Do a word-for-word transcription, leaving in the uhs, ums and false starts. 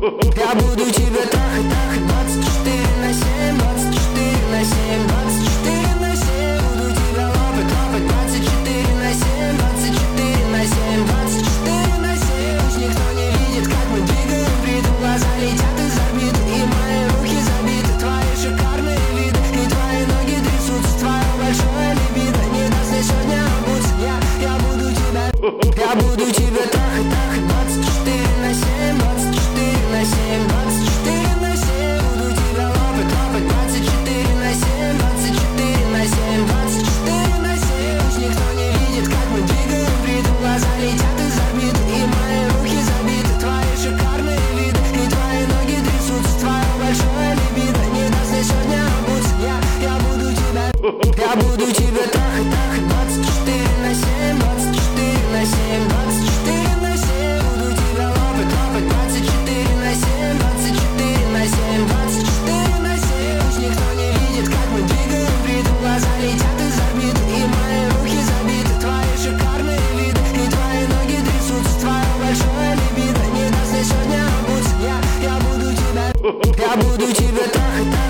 Я буду тебя трахать, трахать двадцать четыре на семь, двадцать четыре на семь, двадцать четыре на семь. Буду тебя лапать, лапать двадцать четыре на семь, двадцать четыре на семь, двадцать четыре на семь. Пусть никто не видит, как мы двигаем бритву. Глаза летят из орбиты, и мои руки забиты. Твои шикарные виды, и твои ноги трясутся. Твое большое либидо не даст мне сегодня обуться. Я, я буду тебя, я буду тебя трахать, трахать двадцать четыре на семь, двадцать четыре на семь, двадцать четыре на семь. Буду тебя лапать, лапать двадцать четыре на семь, двадцать четыре на семь, двадцать четыре на семь. Пусть никто не видит, как мы двигаем бритву. Глаза летят из орбиты, и мои руки забиты. Твои шикарные виды, и твои ноги трясутся. Твое большое либидо не даст мне сегодня обуться. Я, я буду тебя, я буду тебя трахать, трахать двадцать четыре на семь, двадцать четыре на семь, двадцать четыре на семь. Буду тебя лапать, лапать двадцать четыре на семь, двадцать четыре на семь, двадцать четыре на семь. Пусть никто не видит, как мы двигаем бритву. Глаза летят из орбиты, и мои руки забиты. Твои шикарные виды, и твои ноги трясутся. Твое большое либидо не даст мне сегодня обуться. Я, я буду тебя, я буду тебя трахать.